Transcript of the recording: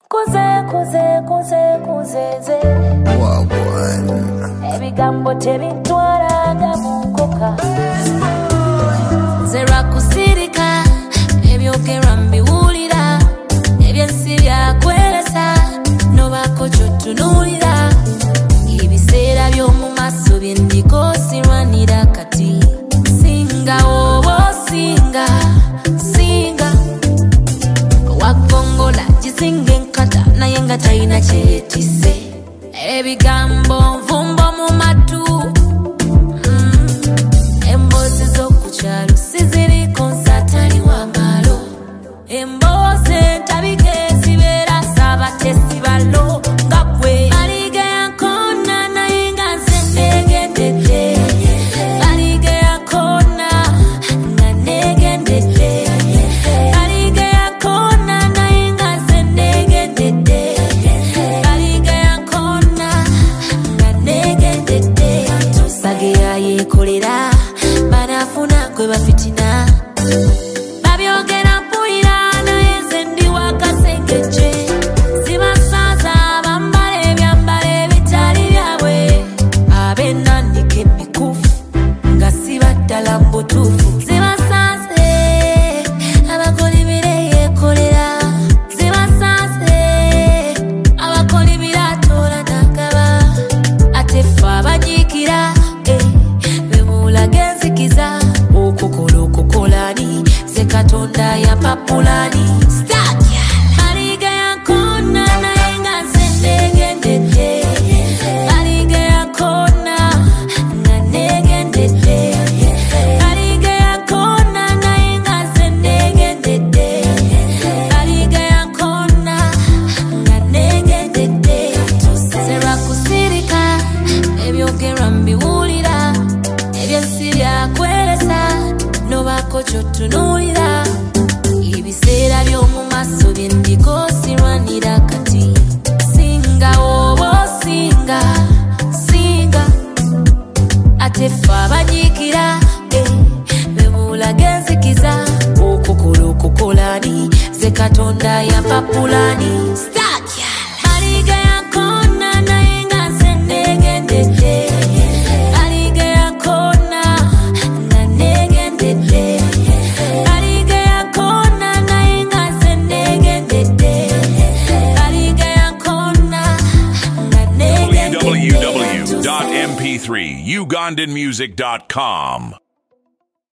Kuze ebigambo tebintwalanga mu nkoka Zera kusirika ebyogerwa mbiwulira ebyensi byakwelesa nobako kyotunuulira ebiseera by'omu maaso byendiko sirwanira kati singa oba osinga wagongola gisinga enkata naye nga talina kyeyetise ebigambo nvumbo mu matu emboozi z'okukyalo siziriko nsatali w'amalo emboozi entabike zibeera saabatesi balo nga gwe baliga yankona naye nga nze neegendedde baliga yankona nga neegendedde baliga yankona naye nga nze neegendedde baliga yankona nga neegendedde tusage yayeekolera banafuna gwe bafitina babyogera mpulira naye nze ndi wakasengejje zibasaza bambala ebyambala ebitali byabwe ab'ennanika emikufu nga sibaddala mu butuufu zibasaze abakolibira yeekolera zibasaze abakolibira atoola n'agaba ate ffe abanyiikira bemulaga enzikiza okukolani ze katonda yapapulani baliga yankona naye nga nze neegendedde baliga yankona nga neegendedde baliga yankona naye nga nze neegendedde baliga yankona nga neegendedde Zera kusirika ebyogerwa mbiwulira ebyensi byakwelesa nobako kyotunuulira ebiseera by'omu maaso byendiko sirwanira kati singa oba osinga ate ffe abanyiikira bemulaga enzikiza okukolani ze katonda yapapulani baliga yankona naye nga nze neegendedde baliga yankona nga neegendedde baliga yankona naye nga nze neegendedde baliga yankona nga neegendedde www.mp3ugandanmusic.com